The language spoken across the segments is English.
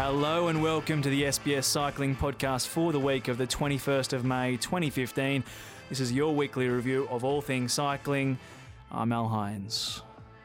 Hello and welcome to the SBS Cycling Podcast for the week of the 21st of May 2015. This is your weekly review of all things cycling. I'm Al Hines.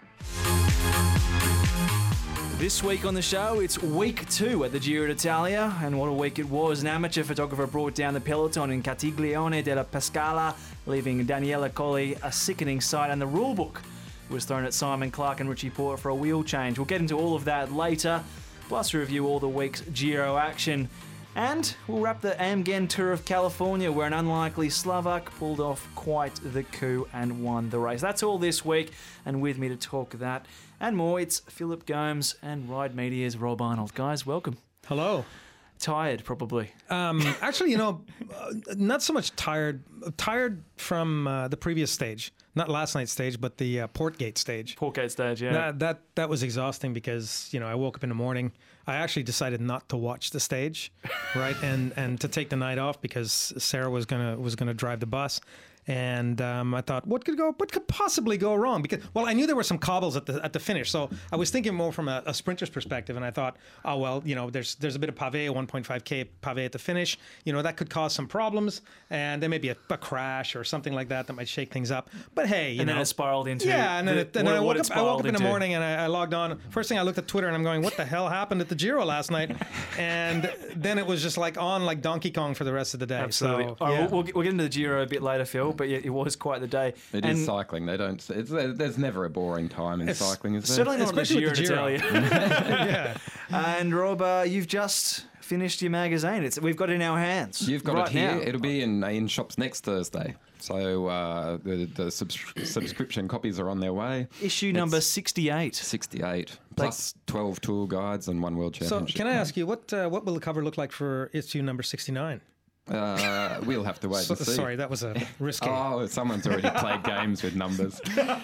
This week on the show, it's week 2 at the Giro d'Italia, and what a week it was. An amateur photographer brought down the peloton in Catiglione della Pescara, leaving Daniele Colli a sickening sight, and the rulebook was thrown at Simon Clark and Richie Porter for a wheel change. We'll get into all of that later, plus review all the week's Giro action. And we'll wrap the Amgen Tour of California, where an unlikely Slovak pulled off quite the coup and won the race. That's all this week, and with me to talk that and more, it's Philip Gomes and Ride Media's Rob Arnold. Guys, welcome. Hello. Tired, probably. Actually, not so much tired. Tired from the previous stage. Not last night's stage, but the Portgate stage. Portgate stage, yeah. That was exhausting because, I woke up in the morning. I actually decided not to watch the stage, right, and to take the night off because Sarah was gonna drive the bus. And I thought, what could possibly go wrong? Because, well, I knew there were some cobbles at the finish, so I was thinking more from a sprinter's perspective. And I thought, oh well, there's a bit of pavé, 1.5k pavé at the finish. That could cause some problems, and there may be a crash or something like that might shake things up. But hey, then it spiraled into and then I woke up in the morning and I logged on. First thing I looked at Twitter and I'm going, what the hell happened at the Giro last night? And then it was just like Donkey Kong for the rest of the day. Absolutely. So, all right, we'll get into the Giro a bit later, Phil. But yeah, it was quite the day. It is cycling. There's never a boring time in cycling, is there? Certainly not the Giro d'Italia. Yeah. And Rob, you've just finished your magazine. We've got it in our hands. You've got right it here. Now. It'll be in shops next Thursday. So the subscription copies are on their way. Issue number 68. 68, plus 12 tour guides and one world championship. So can I ask you, what will the cover look like for issue number 69? We'll have to wait and see. Sorry, that was a risky. Oh, someone's already played games with numbers.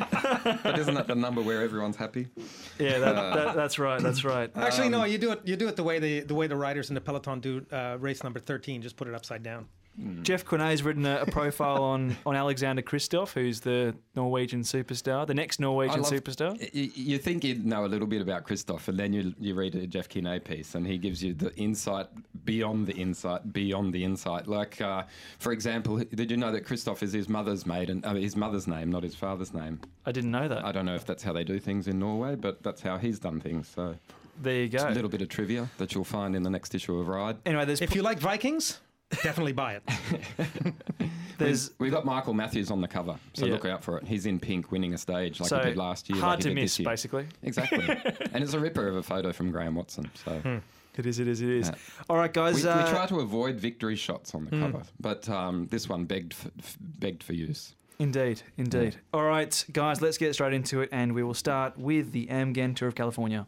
But isn't that the number where everyone's happy? Yeah, that's right. That's right. Actually, no, you do it the way the riders in the peloton do race number 13. Just put it upside down. Jeff Quinet's written a profile on Alexander Kristoff, who's the Norwegian superstar, the next Norwegian superstar. You think you know a little bit about Kristoff, and then you read a Jeff Quinet piece, and he gives you the insight beyond the insight. Like, for example, did you know that Kristoff is his mother's name, not his father's name? I didn't know that. I don't know if that's how they do things in Norway, but that's how he's done things. So there you go. It's a little bit of trivia that you'll find in the next issue of Ride. Anyway, if you like Vikings, definitely buy it. We've got Michael Matthews on the cover, so look out for it. He's in pink, winning a stage like he did last year. Hard to miss, basically. Exactly. And it's a ripper of a photo from Graham Watson. So It is. Yeah. All right, guys. We try to avoid victory shots on the cover, but this one begged for use. Indeed. Yeah. All right, guys, let's get straight into it, and we will start with the Amgen Tour of California.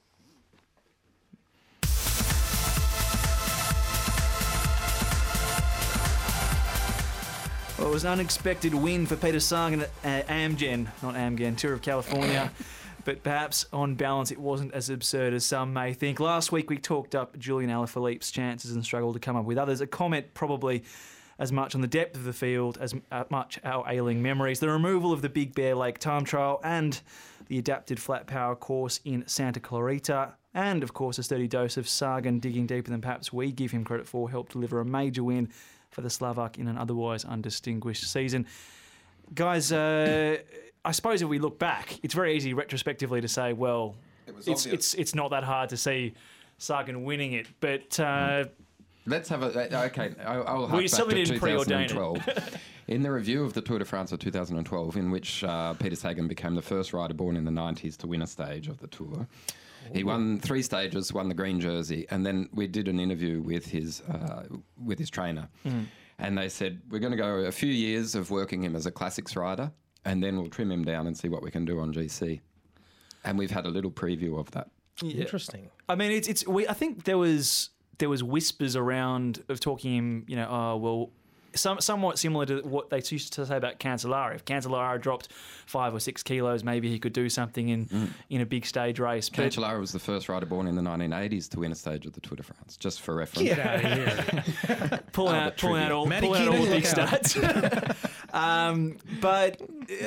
Well, it was an unexpected win for Peter Sagan at Amgen Tour of California. But perhaps on balance it wasn't as absurd as some may think. Last week we talked up Julian Alaphilippe's chances and struggled to come up with others. A comment probably as much on the depth of the field as much our ailing memories. The removal of the Big Bear Lake time trial and the adapted flat power course in Santa Clarita. And, of course, a steady dose of Sagan digging deeper than perhaps we give him credit for helped deliver a major win for the Slovak in an otherwise undistinguished season. Guys, I suppose if we look back, it's very easy retrospectively to say, well, it's not that hard to see Sagan winning it. But let's have a okay. I'll we certainly didn't preordain it. In the review of the Tour de France of 2012, in which Peter Sagan became the first rider born in the 90s to win a stage of the Tour. He won 3 stages, won the green jersey, and then we did an interview with his trainer. And they said, we're going to go a few years of working him as a classics rider, and then we'll trim him down and see what we can do on GC. And we've had a little preview of that. Yeah. Interesting. I mean, I think there was whispers around of talking him, somewhat similar to what they used to say about Cancellara. If Cancellara dropped 5 or 6 kilos, maybe he could do something in a big stage race. Cancellara was the first rider born in the 1980s to win a stage of the Tour de France, just for reference. Get out of here. pulling out all the big stats. But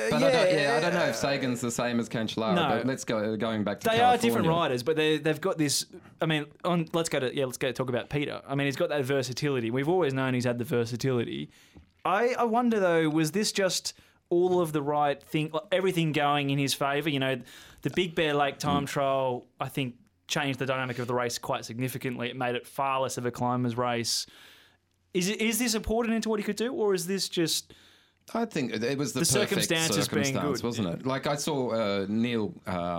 I don't know if Sagan's the same as Cancellara. No. But let's going back to They California. are different riders, but they've got this. I mean, let's go talk about Peter. I mean, he's got that versatility. We've always known he's had the versatility. I wonder though, was this just all of the right thing, everything going in his favour? You know, the Big Bear Lake time trial, I think, changed the dynamic of the race quite significantly. It made it far less of a climbers race. Is this important into what he could do, or is this just? I think it was the perfect circumstances being circumstance, good, wasn't it? Like I saw Neil,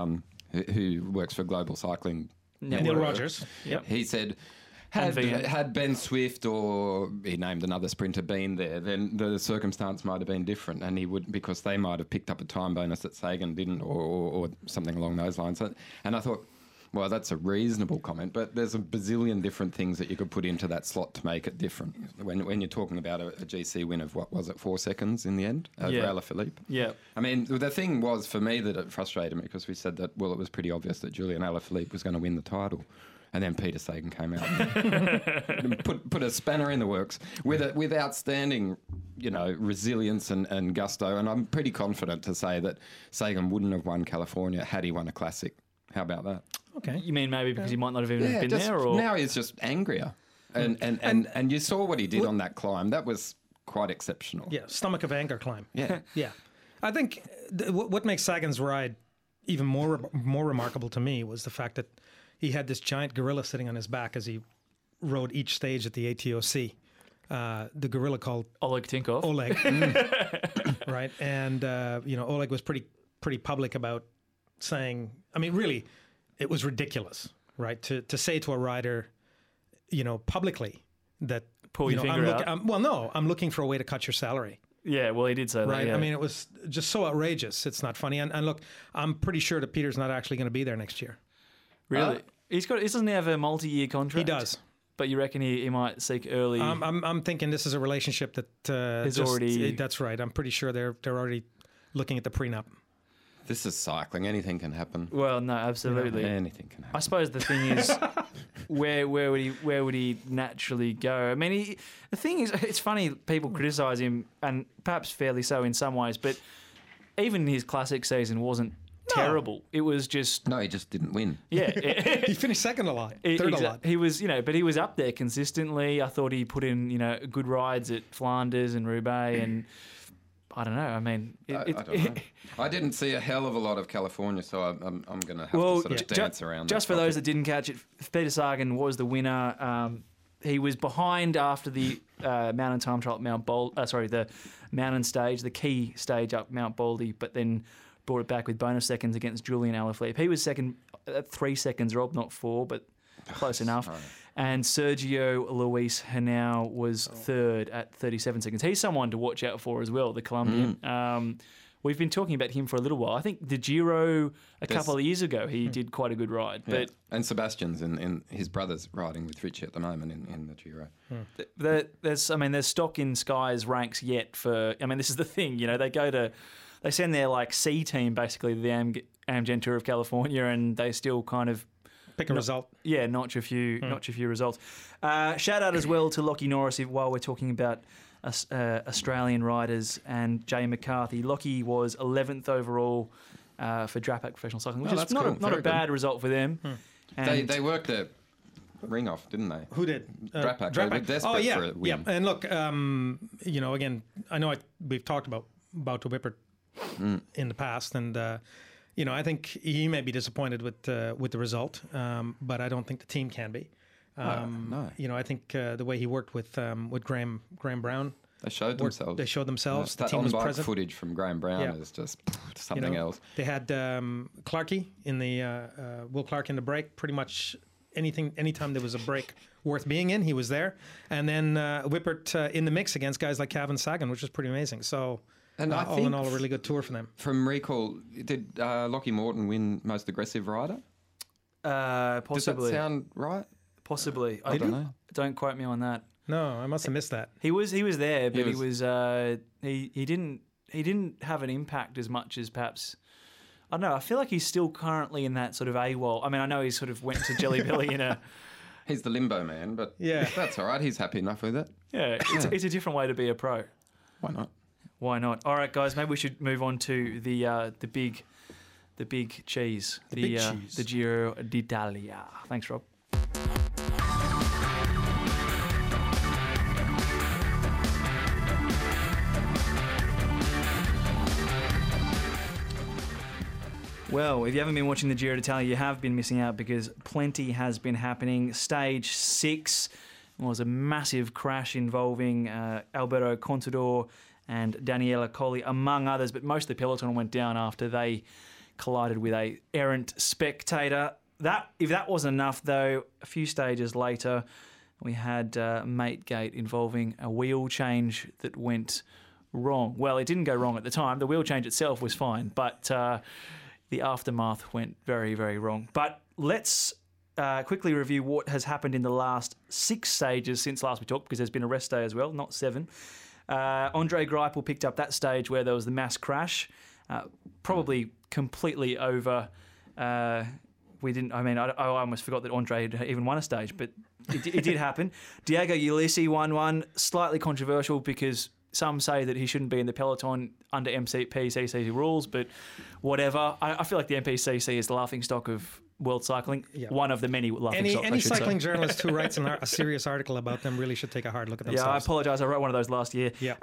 who works for Global Cycling Neil Network. Rogers. Yep. He said, And VM. had Ben Swift or he named another sprinter been there, then the circumstance might have been different, and he would, because they might have picked up a time bonus that Sagan didn't, or something along those lines. And I thought, well, that's a reasonable comment, but there's a bazillion different things that you could put into that slot to make it different. When you're talking about a GC win of, what was it, 4 seconds in the end over Alaphilippe? Yeah. I mean, the thing was for me that it frustrated me because we said that, well, it was pretty obvious that Julian Alaphilippe was going to win the title. And then Peter Sagan came out and put a spanner in the works with outstanding, resilience and gusto. And I'm pretty confident to say that Sagan wouldn't have won California had he won a classic. How about that? Okay. You mean maybe because he might not have even been there? Or Now he's just angrier. And you saw what he did on that climb. That was quite exceptional. Yeah, stomach of anger climb. Yeah. Yeah. I think what makes Sagan's ride even more remarkable to me was the fact that he had this giant gorilla sitting on his back as he rode each stage at the ATOC. The gorilla called Oleg Tinkov. Oleg, right? And Oleg was pretty public about saying, I mean, really, it was ridiculous, right? To say to a rider, publicly that Pull your finger out. I'm looking for a way to cut your salary. Yeah, well, he did say that. Right. Yeah. I mean, it was just so outrageous. It's not funny. And look, I'm pretty sure that Peter's not actually going to be there next year. Really? He doesn't he have a multi-year contract? He does. But you reckon he might seek early? I'm thinking this is a relationship that Is already. That's right. I'm pretty sure they're already looking at the prenup. This is cycling. Anything can happen. Well, no, absolutely. Anything can happen. I suppose the thing is, where would he naturally go? I mean, the thing is, it's funny people criticise him, and perhaps fairly so in some ways. But even his classic season wasn't terrible. It was just No, he just didn't win. yeah. He finished second a lot, third a lot. He was, but he was up there consistently. I thought he put in, good rides at Flanders and Roubaix, and I don't know. I mean, I don't know. I didn't see a hell of a lot of California, so I'm going to have to sort of dance around. Just for those that didn't catch it, Peter Sagan was the winner. He was behind after the mountain time trial at the mountain stage, the key stage up Mount Baldy, but then brought it back with bonus seconds against Julian Alaphilippe. He was second at 3 seconds, Rob, not 4, but close enough. Right. And Sergio Luis Henao was third at 37 seconds. He's someone to watch out for as well, the Colombian. We've been talking about him for a little while. I think the Giro a couple of years ago, he did quite a good ride. Yeah. But and Sebastian's in his brother's riding with Richie at the moment in the Giro. there's stock in Sky's ranks yet for. I mean, this is the thing. They send their C team basically to the Amgen Tour of California, and they still kind of Pick a result. Yeah, notch a few results. Shout out as well to Lockie Norris while we're talking about Australian riders and Jay McCarthy. Lockie was 11th overall for Drapac Professional Cycling, which is not a bad result for them. They worked their ring off, didn't they? Who did? Drapac. They were desperate for a win. Yeah. And look, again, I know we've talked about Bauto Wippert in the past, and I think he may be disappointed with the result, but I don't think the team can be. No. I think the way he worked with Graham Brown. They showed themselves. They showed themselves. The That team was on-bike present. footage from Graham Brown is just something else. They had Clarkey in the Will Clark in the break. Pretty much anytime there was a break worth being in, he was there. And then Wippert in the mix against guys like Cav and Sagan, which was pretty amazing. So. And I all think in all, a really good tour for them. From recall, did Lockie Morton win most aggressive rider? Possibly. Does that sound right? Possibly. I don't know. Don't quote me on that. No, I must have missed that. He was there, but he didn't have an impact as much as perhaps. I don't know. I feel like he's still currently in that sort of AWOL. I mean, I know he sort of went to Jelly Belly in a. He's the limbo man, but Yeah. that's all right. He's happy enough with it. Yeah, it's a different way to be a pro. Why not? Why not? All right, guys. Maybe we should move on to the big cheese, big cheese. the Giro d'Italia. Thanks, Rob. Well, if you haven't been watching the Giro d'Italia, you have been missing out because plenty has been happening. Stage 6 was a massive crash involving Alberto Contador and Daniele Colli, among others, but most of the peloton went down after they collided with a errant spectator. If that wasn't enough, though, a few stages later, we had Mategate involving a wheel change that went wrong. Well, it didn't go wrong at the time. The wheel change itself was fine, but the aftermath went very, very wrong. But let's quickly review what has happened in the last 6 stages since last we talked, because there's been a rest day as well, not 7. Andre Greipel picked up that stage where there was the mass crash, probably completely over. I almost forgot that Andre had even won a stage, but it did happen. Diego Ulissi won one, slightly controversial because some say that he shouldn't be in the peloton under MPCC rules, but whatever. I feel like the MPCC is the laughingstock of world cycling. Yeah. One of the many laughingstocks. Any cycling journalist who writes a serious article about them really should take a hard look at themselves. Yeah, I apologise. I wrote one of those last year. Yeah.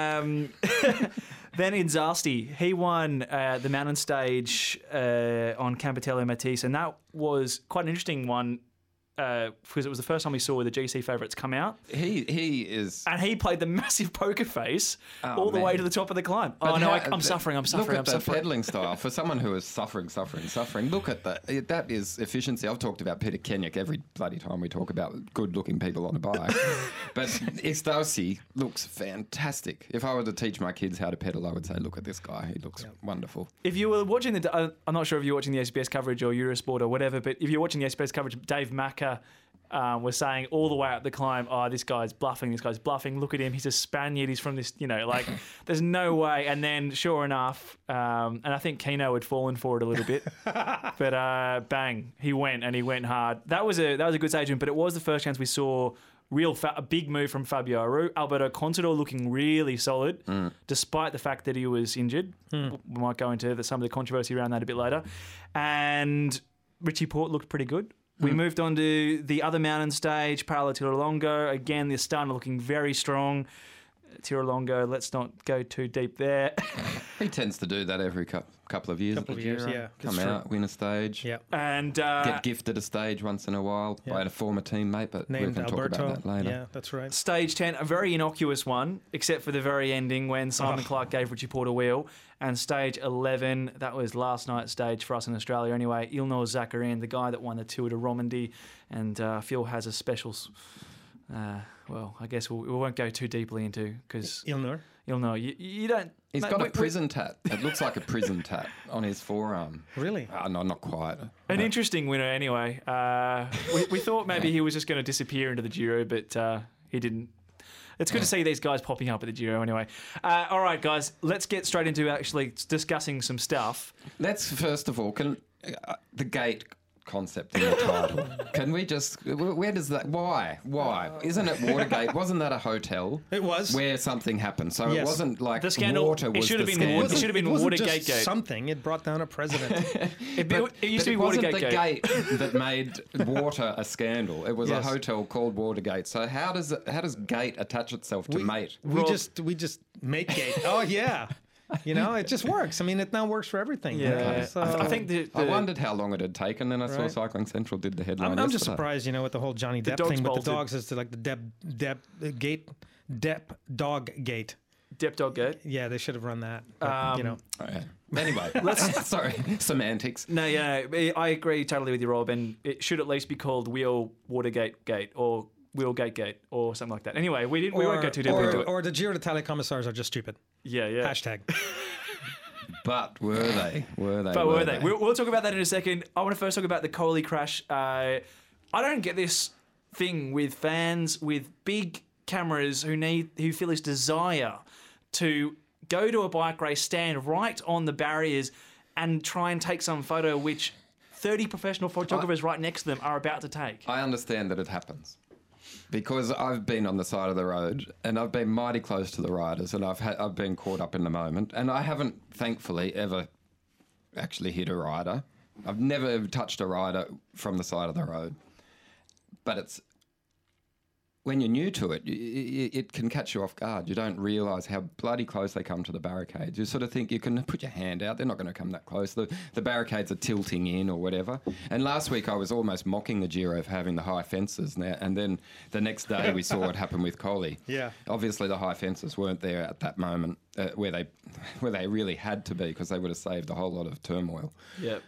Then Inzasti, he won the mountain stage on Campitello Matisse, and that was quite an interesting one. Because it was the first time we saw the GC favourites come out. He is... And he played the massive poker face all the way to the top of the climb. But I'm suffering. Look at the peddling style. For someone who is suffering, look at that. That is efficiency. I've talked about Peter Kenyak every bloody time we talk about good-looking people on a bike. But Istausi looks fantastic. If I were to teach my kids how to pedal, I would say, look at this guy. He looks wonderful. If you were watching I'm not sure if you're watching the SBS coverage or Eurosport or whatever, but if you're watching the SBS coverage, Dave Macker was saying all the way up the climb, this guy's bluffing, look at him, he's a Spaniard, he's from this, there's no way. And then sure enough, and I think Kino had fallen for it a little bit, but bang, he went hard. That was a good stage, but it was the first chance we saw a big move from Fabio Aru. Alberto Contador looking really solid, despite the fact that he was injured. We might go into some of the controversy around that a bit later. And Richie Porte looked pretty good. We moved on to the other mountain stage, Parala Tirolongo. Again, the Astana looking very strong. Tirolongo, let's not go too deep there. He tends to do that every couple of years. Yeah. Come out, win a stage. Yeah. And get gifted a stage once in a while by a former teammate, but we can talk about that later. Yeah, that's right. Stage 10, a very innocuous one, except for the very ending when Simon Clark gave Richie Porte a wheel. And stage 11, that was last night's stage for us in Australia anyway. Ilnur Zakarin, the guy that won the Tour de Romandie. And Phil has a special... I guess we won't go too deeply into because Ilnur, you don't. He's got a prison tat. It looks like a prison tat on his forearm. Really? No, not quite. An interesting winner, anyway. We thought maybe he was just going to disappear into the Giro, but he didn't. It's good to see these guys popping up at the Giro, anyway. All right, guys, let's get straight into actually discussing some stuff. Let's first of all the gate concept in the title. Can we just... Where does that... Why? Isn't it Watergate? Wasn't that a hotel? It was. Where something happened. So it wasn't like the scandal. Water was it should have the been. scandal. It should have been Watergate Gate. Something. It brought down a president. It used to be Watergate Gate. It wasn't the gate that made water a scandal. It was a hotel called Watergate. So how does gate attach itself to mate? We just make gate. Oh yeah. It just works. I mean, it now works for everything. Yeah, so, I think I wondered how long it had taken, and I saw Cycling Central did the headline. I'm just surprised, with the whole Johnny Depp thing with the dogs, is to like the Depp dog gate. Depp dog gate. Yeah, they should have run that. But, Anyway, sorry, semantics. No, I agree totally with you, Rob, and it should at least be called Wheel Watergate Gate or Wheelgate Gate or something like that. Anyway, we won't go too deep into it. Or the Giro d'Italia commissars are just stupid. Yeah. Hashtag. But were they? Were they? We'll talk about that in a second. I want to first talk about the Colli crash. I don't get this thing with fans with big cameras who feel this desire to go to a bike race, stand right on the barriers and try and take some photo which 30 professional photographers right next to them are about to take. I understand that it happens. because I've been on the side of the road and I've been mighty close to the riders, and I've been caught up in the moment, and I haven't, thankfully, ever actually hit a rider. I've never ever touched a rider from the side of the road. But it's when you're new to it, it can catch you off guard. You don't realise how bloody close they come to the barricades. You sort of think you can put your hand out. They're not going to come that close. The barricades are tilting in or whatever. And last week I was almost mocking the Giro for having the high fences now. And then the next day we saw what happened with Collie. Yeah. Obviously the high fences weren't there at that moment where they really had to be, because they would have saved a whole lot of turmoil. Yep.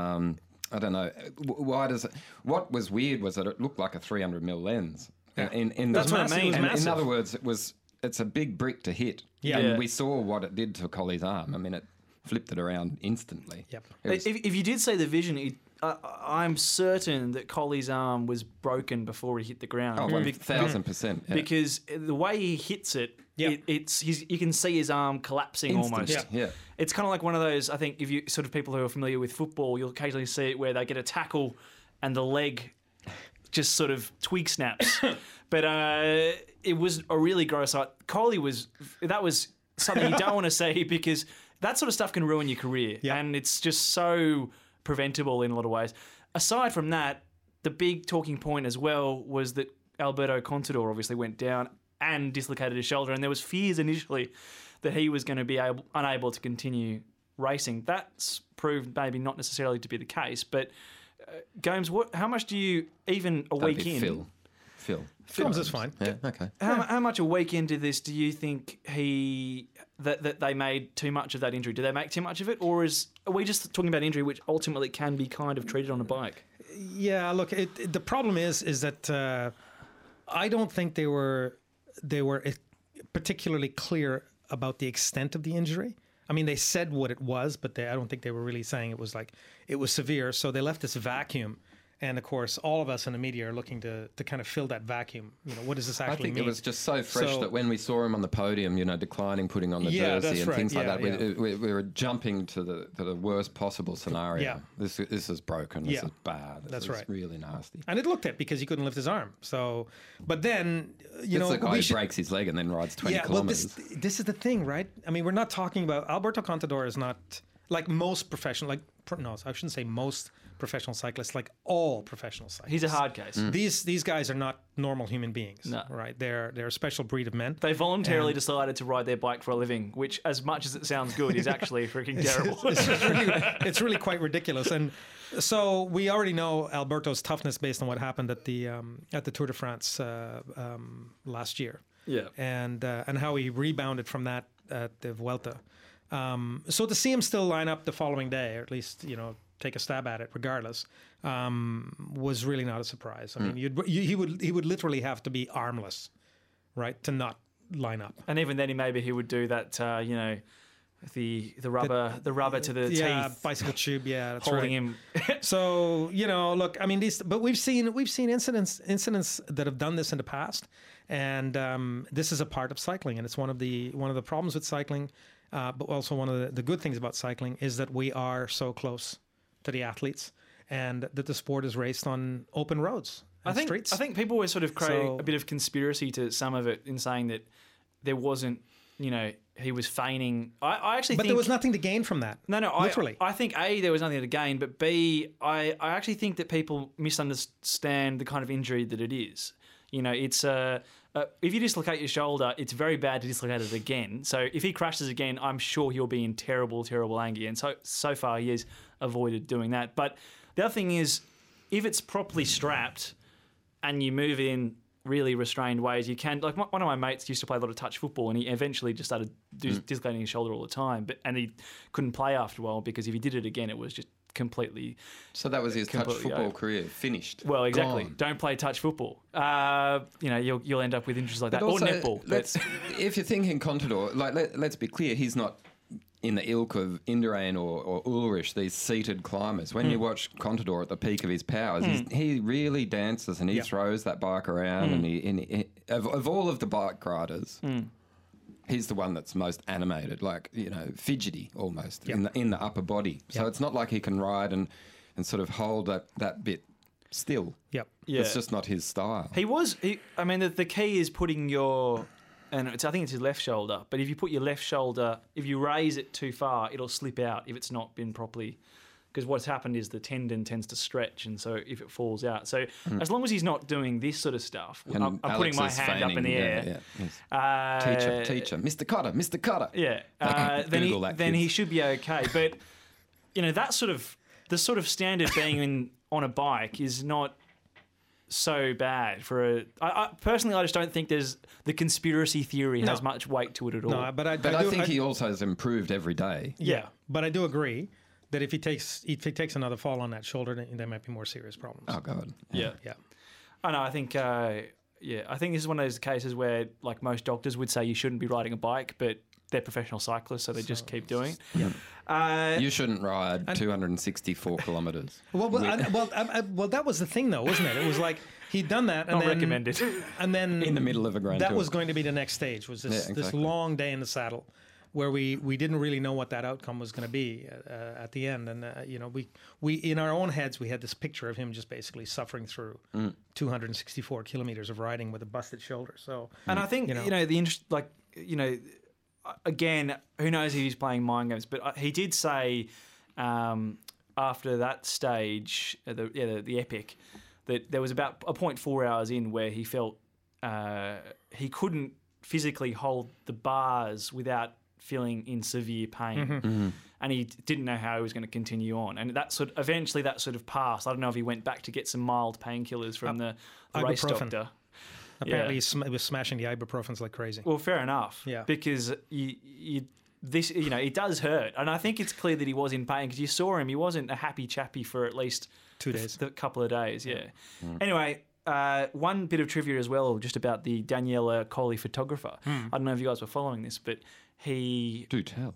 I don't know. What was weird was that it looked like a 300mm lens. Yeah. That's what I mean. In other words, it's a big brick to hit. Yeah. And we saw what it did to Collie's arm. I mean, it flipped it around instantly. Yep. If you did say the vision, I'm certain that Collie's arm was broken before he hit the ground. Oh, 1,000%. Yeah. Because the way he hits it, Yeah. you can see his arm collapsing almost. Yeah. It's kind of like one of those, I think, if you sort of people who are familiar with football, you'll occasionally see it where they get a tackle and the leg just sort of twig snaps. But it was a really gross sight. Collie that was something you don't want to see, because that sort of stuff can ruin your career. Yeah. And it's just so preventable in a lot of ways. Aside from that, the big talking point as well was that Alberto Contador obviously went down and dislocated his shoulder, and there was fears initially that he was going to be unable to continue racing. That's proved maybe not necessarily to be the case, but Gomes, how much do you, even a That'd week be in... Phil. Films is fine. Yeah, okay. How much a week into this do you think that they made too much of that injury? Do they make too much of it, or are we just talking about injury which ultimately can be kind of treated on a bike? Yeah, look, the problem is that I don't think they were particularly clear about the extent of the injury. I mean, they said what it was, but I don't think they were really saying it was severe. So they left this vacuum. And of course, all of us in the media are looking to kind of fill that vacuum. What does this actually mean? I think it was just so fresh that when we saw him on the podium, declining, putting on the jersey and things like that, we were jumping to the worst possible scenario. Yeah. This is broken. This is bad. This is really nasty. And it looked it because he couldn't lift his arm. So, but then, it's the guy who breaks his leg and then rides 20 kilometers. Well, this is the thing, right? I mean, we're not talking about Alberto Contador is not like most professional, I shouldn't say most professional cyclists, like all professional cyclists. He's a hard case. These guys are not normal human beings, no. right? They're a special breed of men. They voluntarily decided to ride their bike for a living, which, as much as it sounds good, is actually freaking terrible. It's really quite ridiculous. And so we already know Alberto's toughness based on what happened at the Tour de France last year. Yeah, and how he rebounded from that at the Vuelta. So to see him still line up the following day, or at least take a stab at it regardless, was really not a surprise. I mean, he would literally have to be armless, right, to not line up. And even then, maybe he would do that. The rubber to the teeth, bicycle tube, that's holding right. him. So look, I mean, but we've seen incidents that have done this in the past, and this is a part of cycling, and it's one of the problems with cycling. But also one of the good things about cycling is that we are so close to the athletes, and that the sport is raced on open roads and streets. I think people were sort of creating a bit of conspiracy to some of it in saying that there wasn't, he was feigning. I actually think... But there was nothing to gain from that. No, literally. I think, A, there was nothing to gain, but B, I actually think that people misunderstand the kind of injury that it is. It's if you dislocate your shoulder, it's very bad to dislocate it again. So if he crashes again, I'm sure he'll be in terrible, terrible anger. And so far he has avoided doing that. But the other thing is, if it's properly strapped and you move it in really restrained ways, you can... Like one of my mates used to play a lot of touch football, and he eventually just started dislocating his shoulder all the time. And he couldn't play after a while because if he did it again, it was just completely... So that was his touch football career finished. Well, exactly. Gone. Don't play touch football. You'll end up with injuries like that. Also, or netball. If you're thinking Contador, let's be clear, he's not in the ilk of Indurain or Ulrich, these seated climbers. When you watch Contador at the peak of his powers, he really dances and he throws that bike around. And he of all of the bike riders, he's the one that's most animated, fidgety almost in the upper body. So it's not like he can ride and sort of hold that bit still. Yep. Yeah. It's just not his style. I mean, the key is putting your, and I think it's his left shoulder, but if you put your left shoulder, if you raise it too far, it'll slip out if it's not been properly, because what's happened is the tendon tends to stretch, and so if it falls out. So as long as he's not doing this sort of stuff, And I'm Alex putting my is hand up in the feigning, air. yes. Teacher, Mr. Cotter, Mr. Cotter. Yeah. Google that, then he kids. should be okay. But, that sort of, the sort of standard being on a bike is not so bad for I personally, I just don't think there's the conspiracy theory has much weight to it at all. No, but I But I do, think he also has improved every day. Yeah, but I do agree that if he takes another fall on that shoulder, then there might be more serious problems. Oh, God. Yeah. Yeah. I know. I think. I think this is one of those cases where, like, most doctors would say you shouldn't be riding a bike, but they're professional cyclists, so they just keep doing it. Yeah. You shouldn't ride 264 kilometres. Well, that was the thing, though, wasn't it? It was like he'd done that, and Not then recommended. and then In the middle of a Grand that Tour. was going to be the next stage. Was this this exactly. long day in the saddle, where we didn't really know what that outcome was going to be at the end, and we in our own heads we had this picture of him just basically suffering through 264 kilometers of riding with a busted shoulder. So, And I think the interest, again, who knows if he's playing mind games, but he did say after that stage, the epic, that there was about a 0.4 hours in where he felt he couldn't physically hold the bars without feeling in severe pain, and he didn't know how he was going to continue on. And eventually that sort of passed. I don't know if he went back to get some mild painkillers from the race ibuprofen. doctor. apparently he was smashing the ibuprofens like crazy. Well, fair enough. Yeah. Because it does hurt, and I think it's clear that he was in pain because you saw him. He wasn't a happy chappy for at least 2 days. the couple of days. Yeah. Anyway, one bit of trivia as well, just about the Daniela Colli photographer. I don't know if you guys were following this, but he Do tell.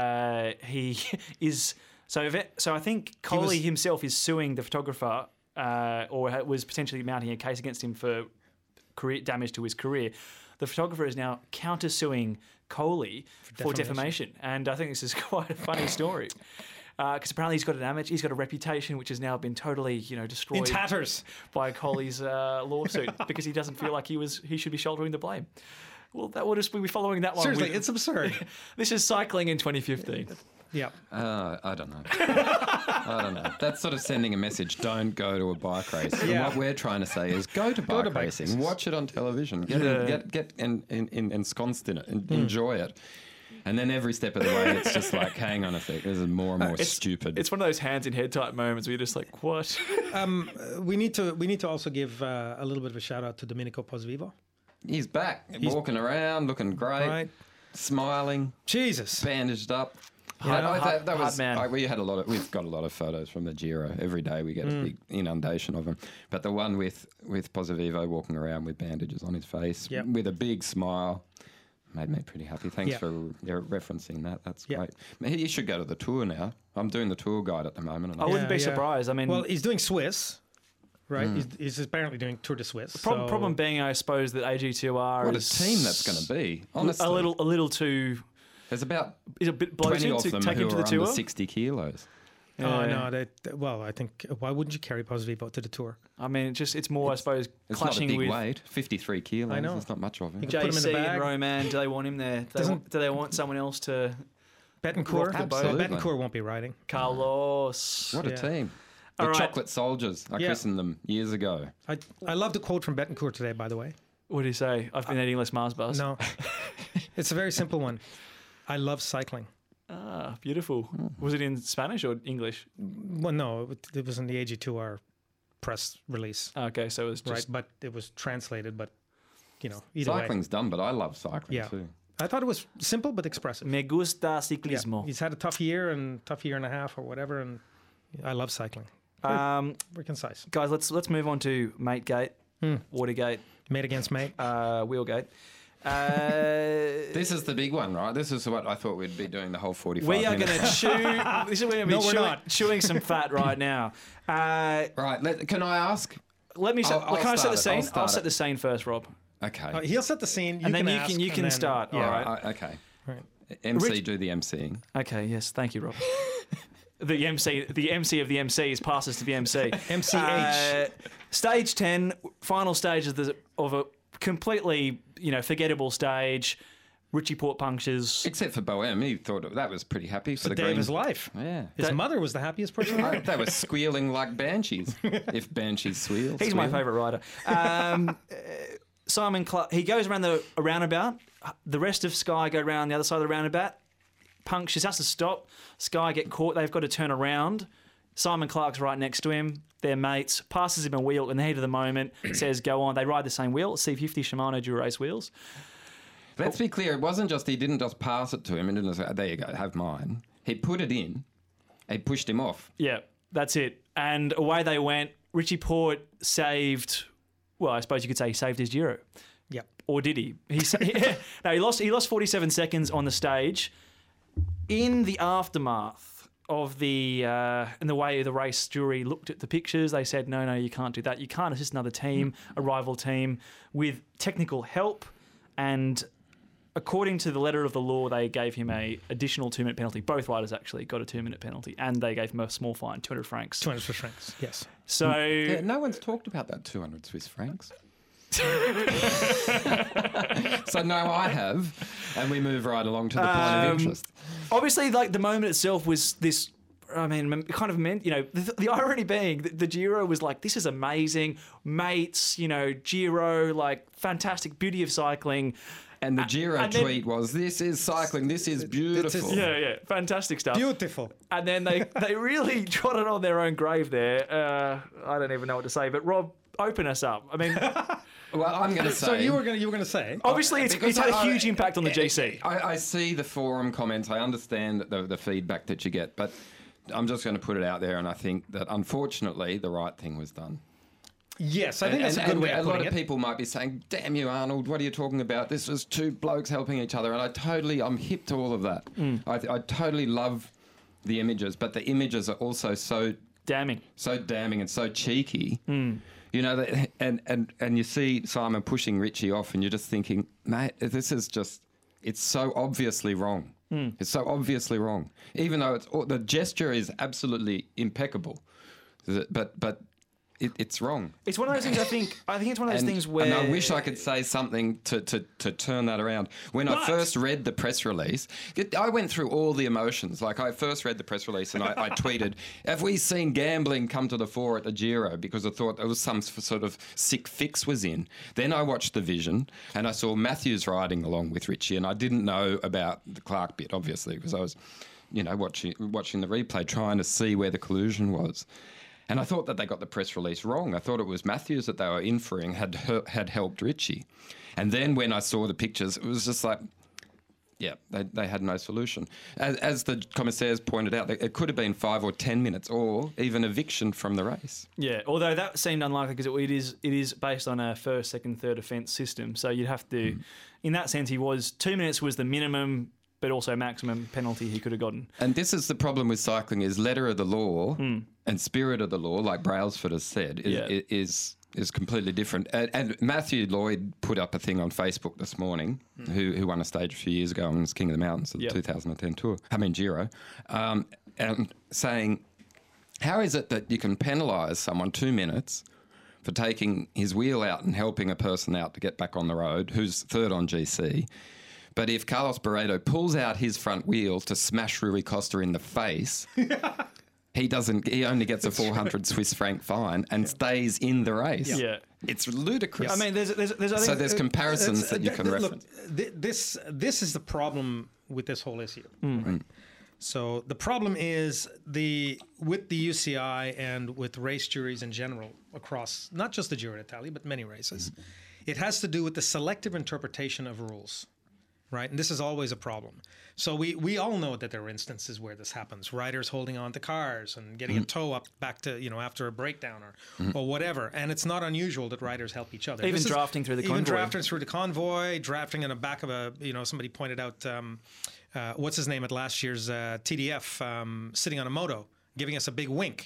he is so. I think Colli himself is suing the photographer, or was potentially mounting a case against him for career damage to his career. The photographer is now countersuing Colli for defamation, and I think this is quite a funny story. Because apparently he's got a reputation which has now been totally, destroyed In tatters. by Colli's lawsuit because he doesn't feel like he should be shouldering the blame. Well, that will just be following that one. Seriously, it's absurd. This is cycling in 2015. Yeah. I don't know. I don't know. That's sort of sending a message. Don't go to a bike race. And Yeah. what we're trying to say is go to bike bike racing. races. Watch it on television. Get ensconced in it. And enjoy it. And then every step of the way, it's just like, hang on a sec. This is more and more stupid. It's one of those hands in head type moments where you're just like, what? We need to also give a little bit of a shout out to Domenico Pozzovivo. He's back, walking around, looking great, Right. smiling, Jesus. bandaged up. Hard Was man. we've got a lot of photos from the Giro. Every day we get a big inundation of them. But the one with Pozzovivo walking around with bandages on his face, Yep. with a big smile, made me pretty happy. Thanks Yeah. for referencing that. That's Yeah. great. He should go to the Tour now. I'm doing the tour guide at the moment. And I wouldn't be Yeah. surprised. I mean, Well, he's doing Swiss, right? He's apparently doing Tour de Suisse. so- problem being, I suppose, that AG2R what a is team that's going to be. Honestly, a little too. There's about Is a bit 20 bloated of to them take who him to are the under tour. 60 kilos. Oh no! Well, I think why wouldn't you carry Pozzovivo to the Tour? I mean, it's more, I suppose, It's not a clashing big with weight, 53 kilos. I know. There's not much of him. You can put him in the JC bag. and Roman. Do they want him there? Do they want someone else to? Bettencourt, Rock the boat. Bettencourt won't be riding. Carlos. What a Yeah. team. All The right. Chocolate Soldiers. I Yeah. christened them years ago. I love the quote from Bettencourt today, by the way. What do you say? I've been eating less Mars bars. No, it's a very simple one. I love cycling. Ah, beautiful. Was it in Spanish or English? Well, no, it was in the AG2R press release, Okay, so it was right? just. But it was translated. But either way, Cycling's done, but I love cycling Yeah. too. I thought it was simple but expressive. Me gusta Yeah. ciclismo. He's had a tough year and and a half or whatever, and I love cycling. Very concise. Guys, let's move on to Mategate, Watergate, Mate against mate. Wheelgate. This is the big one, right? This is what I thought we'd be doing the whole 45 We are going minutes. to chew. This is we're going to No, be we're chewing, not. chewing some fat right now. Right, can I ask? Let me. I'll Can I set the start it. scene? I'll I'll start set it. the scene first, Rob. Okay. He'll set the scene. And then ask, you can and then- start. Yeah. All right. Okay. Right. MC, Rich- do the MCing. Okay. Yes. Thank you, Rob. The MC of the MCs passes to the MC. MCH. Stage 10, final stage of a completely, forgettable stage. Richie Port punctures. Except for Boehm, he thought that was pretty happy for the day of green. his life. Yeah. His mother was the happiest person alive. They were squealing like banshees. If banshees squeal. He's my favourite rider. Simon Clark, he goes around the roundabout. The rest of Sky go around the other side of the roundabout. Punctures, has to stop. Sky get caught. They've got to turn around. Simon Clark's right next to him. They're mates. Passes him a wheel in the heat of the moment. Says, go on. They ride the same wheel. C50 Shimano Dura-Ace wheels. Let's be clear. It wasn't just he didn't just pass it to him and didn't say, there you go, have mine. He put it in. He pushed him off. Yeah, that's it. And away they went. Richie Port saved, well, I suppose you could say he saved his Giro. Yep. Or did he? No, he lost 47 seconds on the stage. In the aftermath of in the way the race jury looked at the pictures, they said, no, you can't do that. You can't assist another team, a rival team, with technical help. And according to the letter of the law, they gave him a additional 2-minute penalty. Both riders actually got a 2-minute penalty, and they gave him a small fine, 200 francs. 200 francs, yes. So Yeah, no one's talked about that 200 Swiss francs. So no, I have, and we move right along to the point of interest. obviously, like, the moment itself was this. I mean, kind of meant, the irony being that the Giro was like, this is amazing, mates, Giro, like, fantastic, beauty of cycling. And the Giro tweet was, this is cycling, this is beautiful. Yeah, fantastic stuff. Beautiful. And then they really trotted on their own grave there. I don't even know what to say, but Rob, open us up. I mean, Well, I'm going to say... So you were going to say... obviously it's had a huge impact on the GC. I see the forum comments. I understand the feedback that you get, but I'm just going to put it out there, and I think that, unfortunately, the right thing was done. Yes, I think that's a good way of putting it. A lot of people might be saying, damn you, Arnold, what are you talking about? This was two blokes helping each other. And I'm hip to all of that. I totally love the images, but the images are also so Damning. So damning and so cheeky. And you see Simon pushing Richie off, and you're just thinking, mate, this is just, it's so obviously wrong. It's so obviously wrong. Even though the gesture is absolutely impeccable, but it's wrong. It's one of those things. I think it's one of those things where. And I wish I could say something to turn that around. When I first read the press release, I went through all the emotions. Like, I first read the press release and I tweeted, "Have we seen gambling come to the fore at the Giro?" Because I thought there was some sort of sick fix was in. Then I watched the Vision and I saw Matthews riding along with Richie, and I didn't know about the Clark bit, obviously, because I was, watching the replay, trying to see where the collusion was. And I thought that they got the press release wrong. I thought it was Matthews that they were inferring had helped Richie. And then when I saw the pictures, it was just like, yeah, they had no solution. As the commissaires pointed out, it could have been 5 or 10 minutes or even eviction from the race. Yeah, although that seemed unlikely because it is based on a first, second, third offence system. So you'd have to, in that sense, 2 minutes was the minimum, but also maximum penalty he could have gotten. And this is the problem with cycling: is letter of the law and spirit of the law, like Brailsford has said, is completely different. And Matthew Lloyd put up a thing on Facebook this morning, who won a stage a few years ago and was King of the Mountains at the 2010 Giro, and saying, how is it that you can penalise someone 2 minutes for taking his wheel out and helping a person out to get back on the road who's third on GC? But if Carlos Barreto pulls out his front wheel to smash Rui Costa in the face, he only gets a 400 Swiss franc fine and stays in the race. Yeah. It's ludicrous. I mean, there's comparisons that you can reference. Look, this is the problem with this whole issue. Right? So the problem is with the UCI and with race juries in general across not just the Giro d'Italia but many races, it has to do with the selective interpretation of rules. Right, and this is always a problem. So we all know that there are instances where this happens. Riders holding on to cars and getting a tow up back to after a breakdown or whatever. And it's not unusual that riders help each other. Even drafting through the convoy. Drafting in the back of a somebody pointed out what's his name at last year's TDF sitting on a moto, giving us a big wink.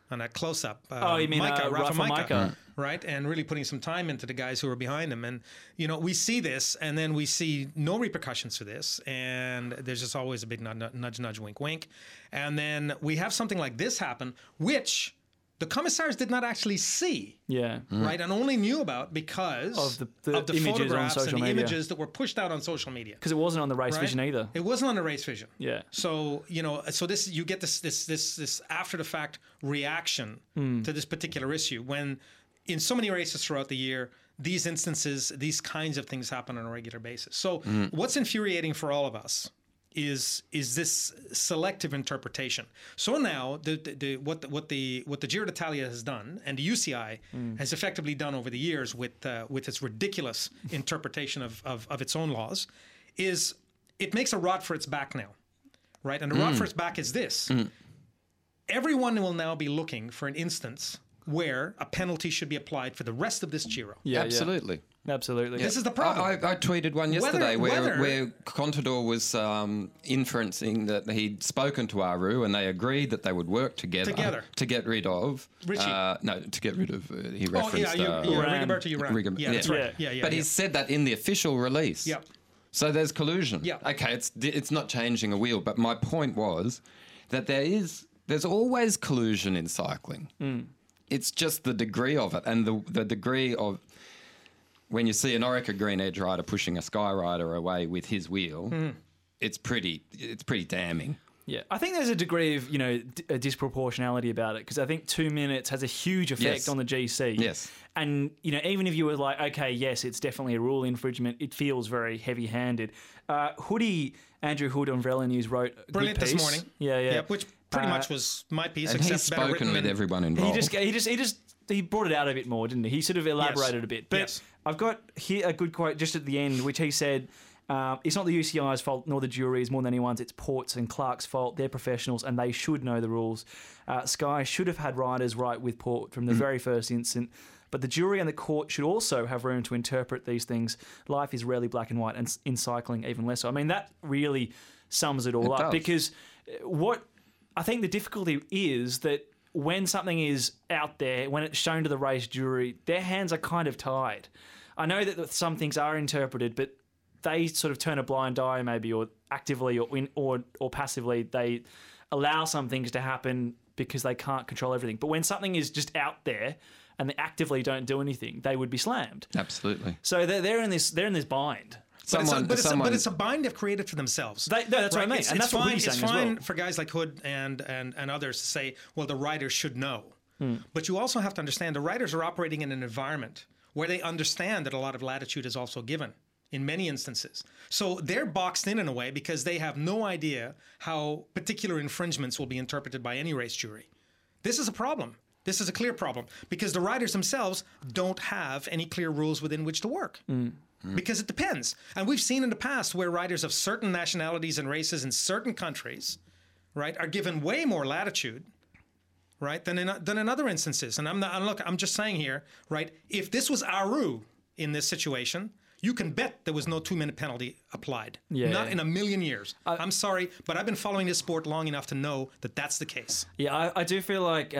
on a close-up. You mean Rafa Rafa Majka. Right? And really putting some time into the guys who are behind him. And, we see this, and then we see no repercussions for this. And there's just always a big nudge, nudge, wink, wink. And then we have something like this happen, which the commissaires did not actually see. Yeah. Right? And only knew about because of the images on photographs social and the media. images that were pushed out on social media. Because it wasn't on the Race Right? Vision either. It wasn't on the Race Vision. Yeah. So so this you get this after the fact reaction to this particular issue when in so many races throughout the year these instances, these kinds of things happen on a regular basis. So what's infuriating for all of us is this selective interpretation. So now what the Giro d'Italia has done and the UCI has effectively done over the years with its ridiculous interpretation of its own laws is it makes a rod for its back now, right? And the rod for its back is this. Everyone will now be looking for an instance where a penalty should be applied for the rest of this Giro. Yeah, Absolutely. Absolutely. This is the problem. I tweeted one yesterday Whether- where Contador was inferencing that he'd spoken to Aru and they agreed that they would work together to get rid of Richie. to get rid of he referenced Rigoberto Urán. Yeah, that's right. Yeah. But he said that in the official release. Yep. So there's collusion. Yep. Okay, it's not changing a wheel, but my point was that there's always collusion in cycling. It's just the degree of it and the degree of when you see an Orica Green Edge rider pushing a Sky rider away with his wheel, it's pretty damning. Yeah, I think there's a degree of a disproportionality about it because I think 2 minutes has a huge effect on the GC. Yes, and even if you were like, okay, yes, it's definitely a rule infringement, it feels very heavy-handed. Andrew Hood on Vrela News wrote a Brilliant good piece this morning. Yeah, which pretty much was my piece. And except he's better spoken written with than- everyone involved. He brought it out a bit more, didn't he? He sort of elaborated a bit. But Yes. I've got here a good quote just at the end, which he said, it's not the UCI's fault nor the jury's more than anyone's. It's Port's and Clark's fault. They're professionals and they should know the rules. Sky should have had riders right with Port from the very first instant. But the jury and the court should also have room to interpret these things. Life is rarely black and white, and in cycling even less so. I mean, that really sums it all up. does. Because what I think the difficulty is that when something is out there, when it's shown to the race jury, their hands are kind of tied. I know that some things are interpreted, but they sort of turn a blind eye maybe, or actively or passively, they allow some things to happen because they can't control everything. But when something is just out there and they actively don't do anything, they would be slammed. Absolutely. So they're in this bind. But it's a bind they've created for themselves. That's what I mean. And that's what Woody's saying as well. It's fine for guys like Hood and others to say, well, the riders should know. But you also have to understand the riders are operating in an environment where they understand that a lot of latitude is also given in many instances. So they're boxed in a way because they have no idea how particular infringements will be interpreted by any race jury. This is a problem. This is a clear problem because the riders themselves don't have any clear rules within which to work. Because it depends. And we've seen in the past where riders of certain nationalities and races in certain countries, right, are given way more latitude, right, than in other instances. And I'm just saying here, right, if this was Aru in this situation, you can bet there was no 2-minute penalty applied. Not in a million years. I'm sorry, but I've been following this sport long enough to know that that's the case. Yeah, I do feel like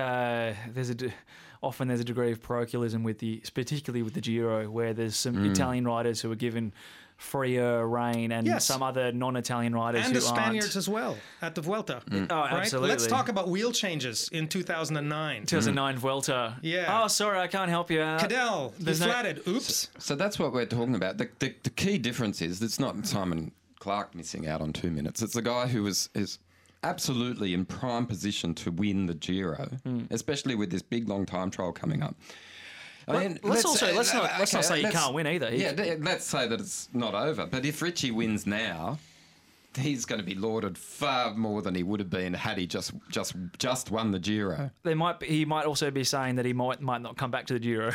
often there's a degree of parochialism particularly with the Giro, where there's some Italian riders who are given freer reign and some other non-Italian riders and who the Spaniards as well at the Vuelta. Oh, right? absolutely. Let's talk about wheel changes in 2009. 2009 Vuelta. Yeah. Oh, sorry, I can't help you. Cadel, you flatted. Oops. So that's what we're talking about. The key difference is it's not Simon Clark missing out on 2 minutes. It's a guy who is absolutely in prime position to win the Giro, especially with this big long time trial coming up. I mean, let's not say you can't win either. Let's say that it's not over. But if Richie wins now, he's going to be lauded far more than he would have been had he just won the Giro. He might also be saying that he might not come back to the Giro.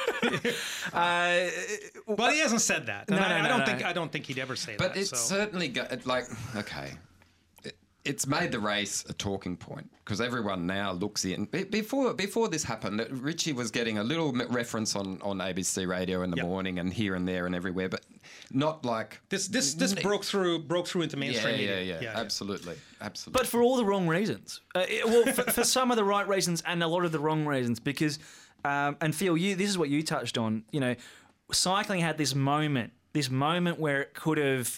But he hasn't said that. No. I don't think he'd ever say that. But it's certainly okay. it's made the race a talking point because everyone now looks in. Before this happened, Richie was getting a little reference on ABC radio in the morning and here and there and everywhere, but not like this broke through into mainstream media. Yeah, absolutely. But for all the wrong reasons. For some of the right reasons and a lot of the wrong reasons, because and Phil, this is what you touched on. You know, cycling had this moment where it could have.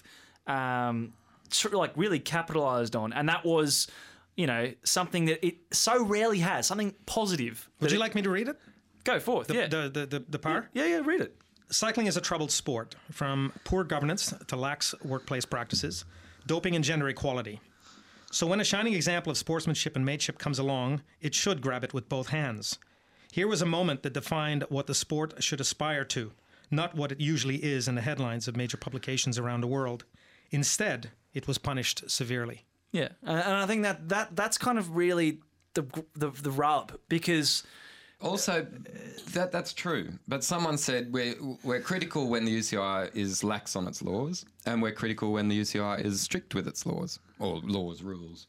Really capitalised on, and that was, something that it so rarely has, something positive. Would you like me to read it? Go forth. The par? Yeah, read it. Cycling is a troubled sport, from poor governance to lax workplace practices, doping and gender equality. So when a shining example of sportsmanship and mateship comes along, it should grab it with both hands. Here was a moment that defined what the sport should aspire to, not what it usually is in the headlines of major publications around the world. Instead, it was punished severely. Yeah, and I think that's kind of really the rub, because also that's true. But someone said we're critical when the UCI is lax on its laws, and we're critical when the UCI is strict with its laws or rules.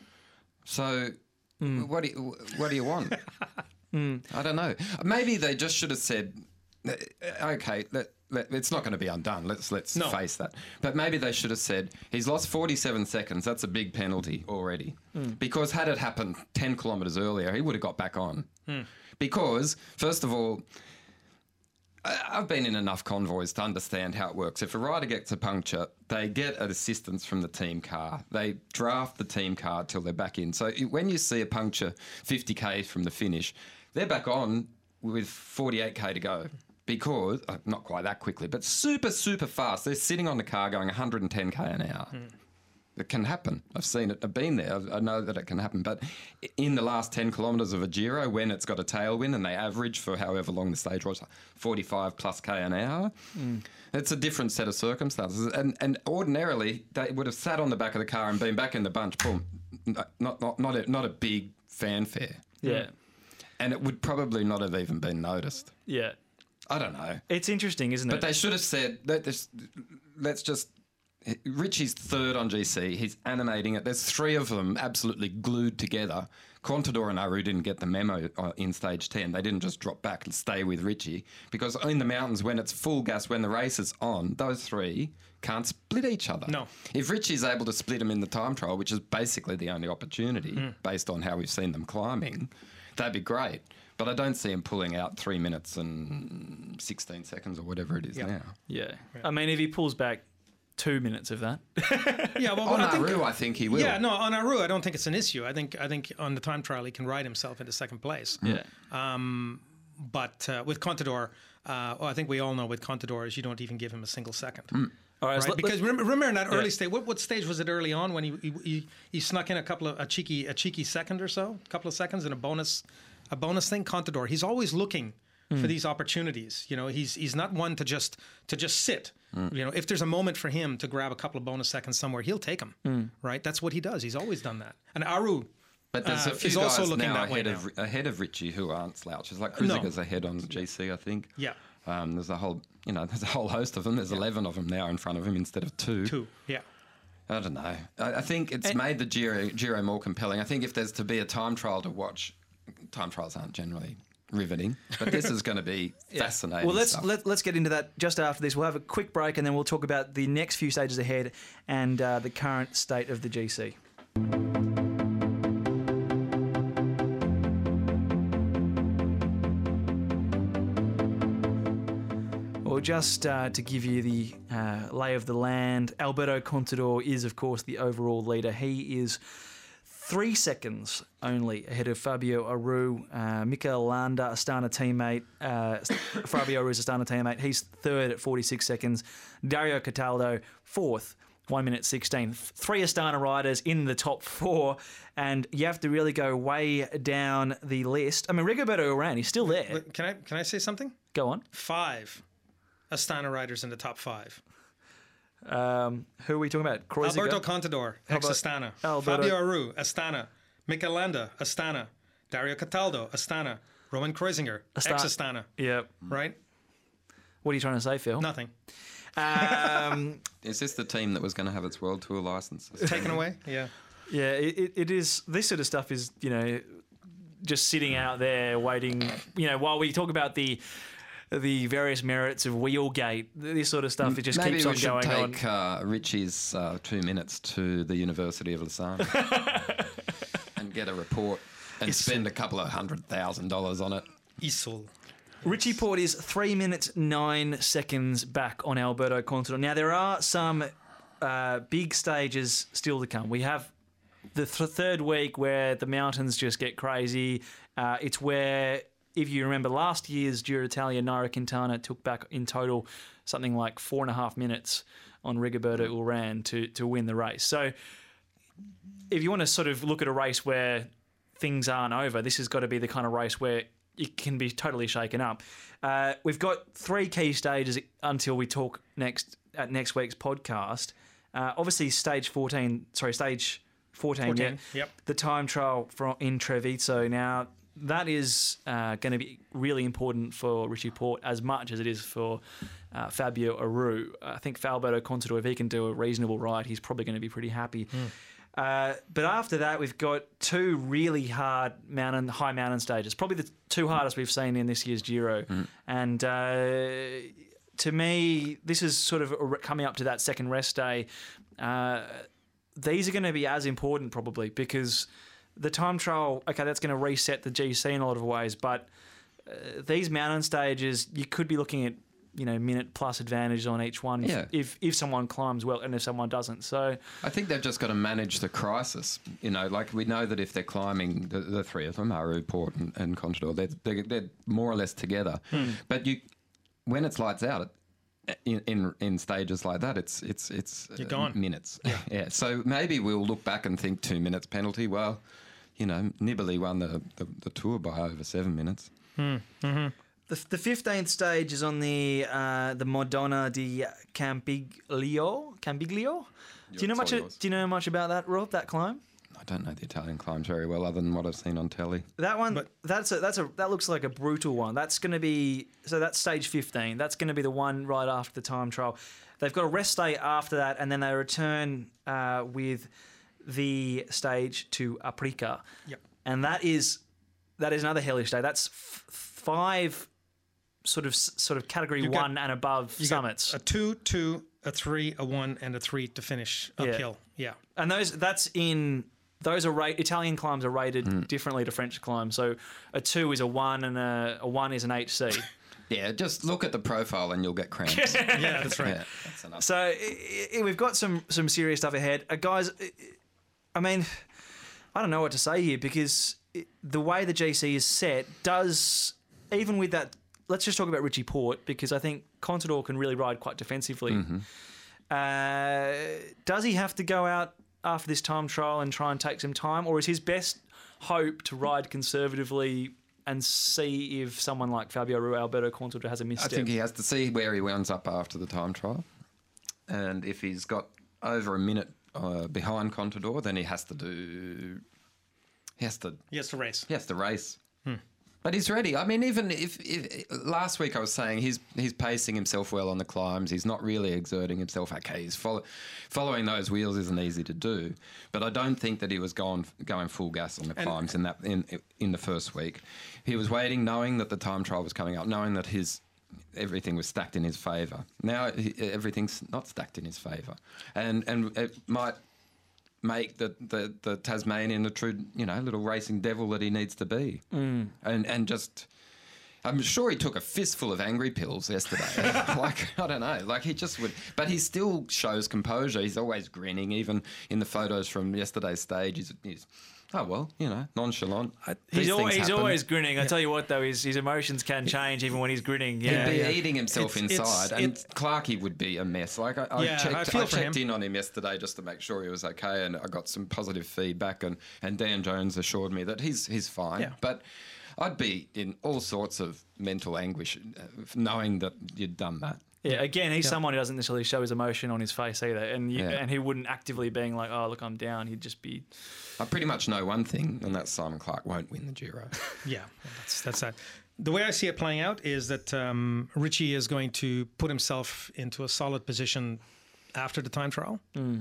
So what do you want? I don't know. Maybe they just should have said, okay, it's not going to be undone. Let's face that. But maybe they should have said, he's lost 47 seconds. That's a big penalty already. Because had it happened 10 kilometres earlier, he would have got back on. Because, first of all, I've been in enough convoys to understand how it works. If a rider gets a puncture, they get an assistance from the team car. They draft the team car till they're back in. So when you see a puncture 50k from the finish, they're back on with 48k to go. Because, not quite that quickly, but super, super fast. They're sitting on the car going 110k an hour. It can happen. I've seen it. I've been there. I know that it can happen. But in the last 10 kilometres of a Giro, when it's got a tailwind and they average for however long the stage was, 45 plus k an hour, it's a different set of circumstances. And ordinarily, they would have sat on the back of the car and been back in the bunch. Boom. Not a big fanfare. Yeah. And it would probably not have even been noticed. Yeah. I don't know. It's interesting, isn't it? But they should have said, let's just... Richie's third on GC. He's animating it. There's three of them absolutely glued together. Contador and Aru didn't get the memo in stage 10. They didn't just drop back and stay with Richie. Because in the mountains, when it's full gas, when the race is on, those three can't split each other. No. If Richie's able to split them in the time trial, which is basically the only opportunity based on how we've seen them climbing, that'd be great. But I don't see him pulling out 3 minutes and 16 seconds or whatever it is now. Yeah. I mean, if he pulls back 2 minutes of that. On Aru, I think he will. Yeah, no, on Aru, I don't think it's an issue. I think on the time trial, he can ride himself into second place. Yeah. But with Contador, I think we all know with Contador is you don't even give him a single second. All right, right? Because remember in that early stage, what stage was it early on when he snuck in a cheeky second or so, a couple of seconds in a bonus thing? Contador, he's always looking for these opportunities. He's not one to just sit. If there's a moment for him to grab a couple of bonus seconds somewhere, he'll take them. Right? That's what he does. He's always done that. And Aru, but there's a few is guys also looking now that way ahead of Richie who aren't slouches. Like Kruziger's ahead on GC, I think. Yeah. There's a whole host of them. There's 11 of them now in front of him instead of 2. 2, yeah. I don't know. I think it's made the Giro more compelling. I think if there's to be a time trial to watch, time trials aren't generally riveting, but this is going to be fascinating. Well, let's get into that just after this. We'll have a quick break and then we'll talk about the next few stages ahead and the current state of the GC. Well, just to give you the lay of the land, Alberto Contador is, of course, the overall leader. He is 3 seconds only ahead of Fabio Aru, Mikel Landa, Astana teammate. Fabio Aru's Astana teammate. He's third at 46 seconds. Dario Cataldo, fourth, 1 minute 16. 3 Astana riders in the top 4, and you have to really go way down the list. I mean, Rigoberto Urán, he's still there. Can I say something? Go on. 5 Astana riders in the top 5. Who are we talking about? Kreuziger? Alberto Contador, ex-Astana. Fabio Aru, Astana. Mikel Landa, Astana. Dario Cataldo, Astana. Roman Kreuziger, ex-Astana. Yep. Right? What are you trying to say, Phil? Nothing. Is this the team that was going to have its World Tour license? Taken away? Yeah. Yeah, it is. This sort of stuff is, just sitting out there waiting. While we talk about the various merits of Wheelgate, this sort of stuff, it just Maybe keeps on we should going on. take Richie's 2 minutes to the University of Lausanne and get a report and spend a couple of $100,000 on it. Isul. Richie Porte is 3 minutes 9 seconds back on Alberto Contador. Now, there are some big stages still to come. We have the third week where the mountains just get crazy. It's where, if you remember last year's Giro d'Italia, Nairo Quintana took back in total something like 4.5 minutes on Rigoberto Urán to win the race. So if you want to sort of look at a race where things aren't over, this has got to be the kind of race where it can be totally shaken up. We've got 3 key stages until we talk next week's podcast. Obviously, stage 14. Yep. The time trial in Treviso. Now, that is going to be really important for Richie Porte as much as it is for Fabio Aru. I think Alberto Contador, if he can do a reasonable ride, he's probably going to be pretty happy. But after that, we've got 2 really hard high mountain stages, probably the 2 hardest we've seen in this year's Giro. And to me, this is sort of coming up to that second rest day. These are going to be as important probably because the time trial, okay, that's going to reset the GC in a lot of ways, but these mountain stages, you could be looking at minute plus advantage on each one if someone climbs well and if someone doesn't. So I think they've just got to manage the crisis. Like we know that if they're climbing, the 3 of them, Aru, Porte and Contador, they're more or less together. But when it's lights out, in stages like that, it's You're gone. Minutes. Yeah. So maybe we'll look back and think 2 minutes penalty. Well, Nibali won the Tour by over 7 minutes. The 15th stage is on the Madonna di Campiglio. Do you know much about that, Rob? That climb? I don't know the Italian climbs very well, other than what I've seen on telly. That one, that looks like a brutal one. That's going to be that's stage 15. That's going to be the one right after the time trial. They've got a rest day after that, and then they return with the stage to Aprica. Yep. And that is another hellish day. That's 5 sort of category 1 and above summits. A 2, a 3, a 1, and a 3 to finish uphill. Yeah. And those are Italian climbs are rated differently to French climbs. So a 2 is a 1 and a 1 is an HC. Yeah, just look at the profile and you'll get cramps. Yeah, that's right. Yeah, that's enough. So we've got some serious stuff ahead. Guys, I mean, I don't know what to say here because the way the GC is set does, even with that, let's just talk about Richie Porte because I think Contador can really ride quite defensively. Does he have to go out after this time trial and try and take some time, or is his best hope to ride conservatively and see if someone like Fabio Aru, Alberto Contador has a misstep? I think he has to see where he winds up after the time trial, and if he's got over a minute behind Contador, then he has to race. He has to race. But he's ready. I mean, even if last week I was saying he's pacing himself well on the climbs. He's not really exerting himself. Okay, he's following those wheels isn't easy to do. But I don't think that he was going full gas on the climbs in the first week. He was waiting, knowing that the time trial was coming up, knowing that everything was stacked in his favour. Now everything's not stacked in his favour, and it might make the Tasmanian a true, little racing devil that he needs to be. And just, I'm sure he took a fistful of angry pills yesterday. I don't know, he just would, but he still shows composure. He's always grinning, even in the photos from yesterday's stage. He's nonchalant. He's always grinning. I tell you what, though, his emotions can change even when he's grinning. Yeah, he'd be eating himself inside, and Clarkey would be a mess. I checked in on him yesterday just to make sure he was okay, and I got some positive feedback, and Dan Jones assured me that he's fine. Yeah. But I'd be in all sorts of mental anguish knowing that you'd done that. Yeah, again, he's someone who doesn't necessarily show his emotion on his face either, and he wouldn't actively being like, "Oh, look, I'm down." He'd just be. I pretty much know one thing, and that's Simon Clarke won't win the Giro. Yeah, that's that. The way I see it playing out is that Richie is going to put himself into a solid position after the time trial,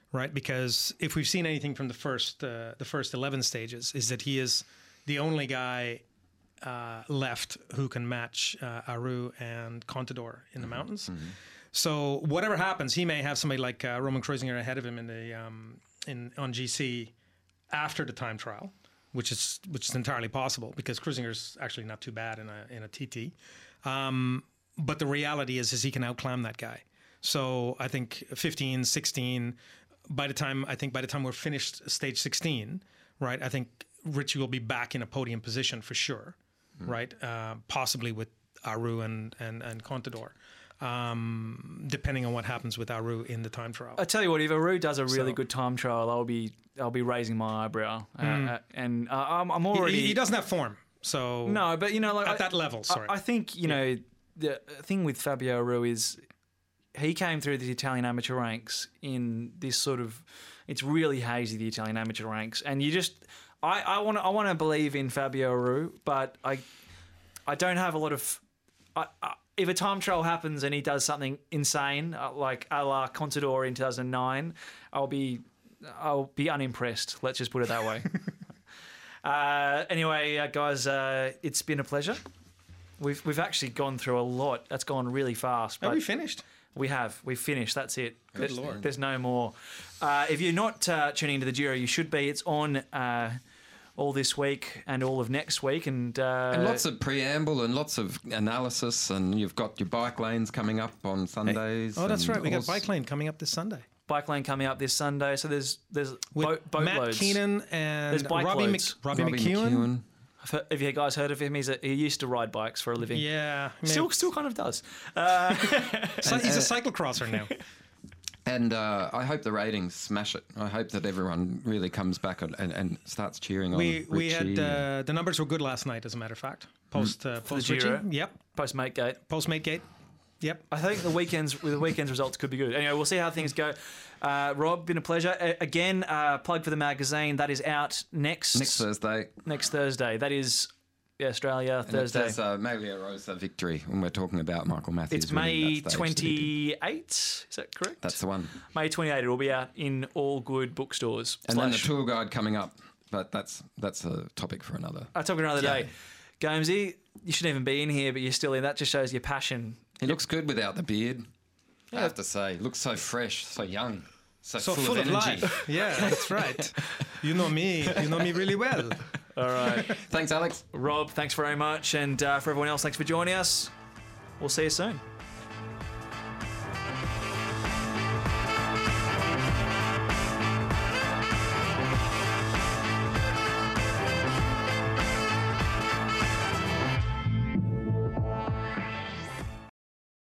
right? Because if we've seen anything from the first 11 stages, is that he is the only guy left who can match Aru and Contador in the mountains. So whatever happens, he may have somebody like Roman Kreuziger ahead of him in the on GC after the time trial, which is entirely possible because Kreuziger's actually not too bad in a TT. But the reality is he can outclimb that guy. So I think 15, 16. By the time we're finished stage 16, right? I think Richie will be back in a podium position for sure, right? Possibly with Aru and Contador. Depending on what happens with Aru in the time trial. I tell you what, if Aru does a really good time trial, I'll be raising my eyebrow, and I'm already. He doesn't have form, so no, but like at that level. Sorry, I think know the thing with Fabio Aru is he came through the Italian amateur ranks in this sort of. It's really hazy, the Italian amateur ranks, and you just. I want to believe in Fabio Aru, but I don't have a lot of. If a time trial happens and he does something insane, like a la Contador in 2009, I'll be unimpressed. Let's just put it that way. Anyway, guys, it's been a pleasure. We've actually gone through a lot. That's gone really fast. Have we finished? We've finished. That's it. Good Lord. There's no more. If you're not tuning into the Giro, you should be. It's on all this week and all of next week. And lots of preamble and lots of analysis. And you've got your bike lanes coming up on Sundays. Oh, that's right. We got Bike Lane coming up this Sunday. Bike Lane coming up this Sunday. So there's with boat Matt loads. Keenan and There's bike Robbie loads. McEwen. Have you guys heard of him? He used to ride bikes for a living. Yeah. Still kind of does. He's a cyclocrosser now. And I hope the ratings smash it. I hope that everyone really comes back and starts cheering on Richie. We had the numbers were good last night, as a matter of fact. Post Giro. Yep. Post Mategate. Post Mategate. Yep. I think the weekend's results could be good. Anyway, we'll see how things go. Rob, been a pleasure. Again, plug for the magazine. That is out next Thursday. Next Thursday. That is Australia Thursday. It says Maglia Rosa victory when we're talking about Michael Matthews. It's May 28. Is that correct? That's the one. May 28. It will be out in all good bookstores. And then the tour guide coming up. But that's a topic for another. A topic for another day. Gamesy, you shouldn't even be in here, but you're still in. That just shows your passion. He looks good without the beard. I have to say, he looks so fresh, so young, so full of energy. Life. Yeah, that's right. You know me really well. All right. Thanks, Alex. Rob, thanks very much. And for everyone else, thanks for joining us. We'll see you soon.